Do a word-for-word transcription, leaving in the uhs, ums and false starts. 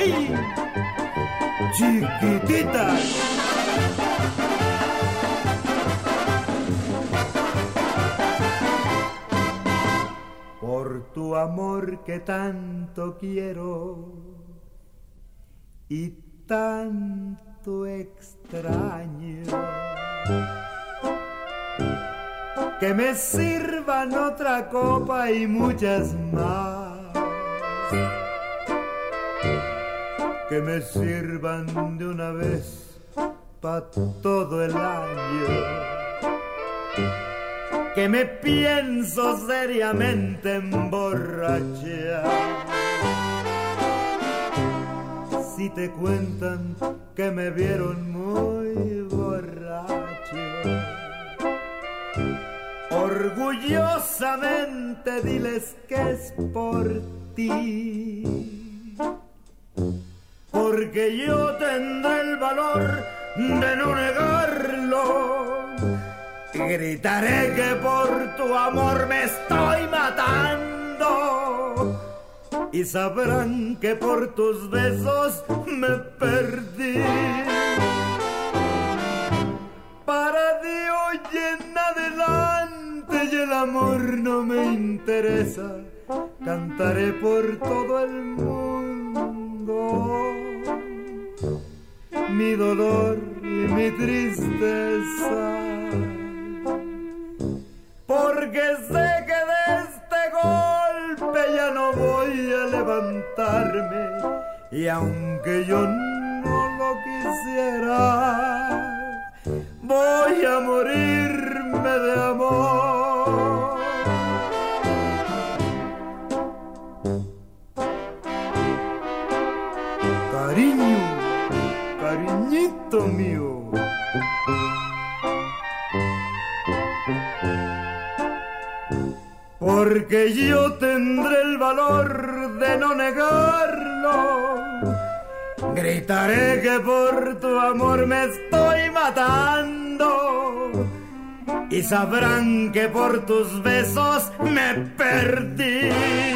¡Ay! Chiquitita. Por tu amor que tanto quiero y tanto extraño, que me sirvan otra copa y muchas más, que me sirvan de una vez pa' todo el año, que me pienso seriamente emborrachar. Si te cuentan que me vieron muy borracho, orgullosamente diles que es por ti, porque yo tendré el valor de no negarlo. Gritaré que por tu amor me estoy matando y sabrán que por tus besos me perdí. Para de hoy en adelante y el amor no me interesa, cantaré por todo el mundo mi dolor y mi tristeza, porque sé que de este golpe ya no voy a levantarme, y aunque yo no lo quisiera, voy a morirme de amor. Cariño, cariñito mío, porque yo tendré el valor de no negarlo. Gritaré que por tu amor me estoy matando y sabrán que por tus besos me perdí.